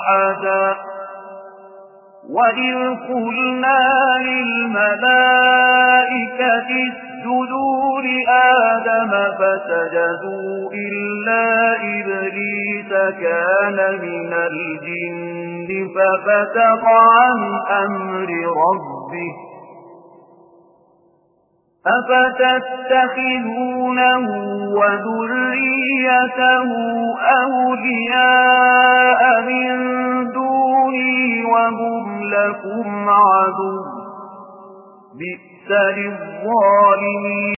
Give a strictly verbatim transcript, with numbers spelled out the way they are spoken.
أحدا وإذ قلنا للملائكة اسجدوا لآدم فسجدوا إلا إبليس كان من الجن ففسق عن أمر ربه أفتتخذونه وذريته أولياء من دوني وهم لكم عدو بئس للظالمين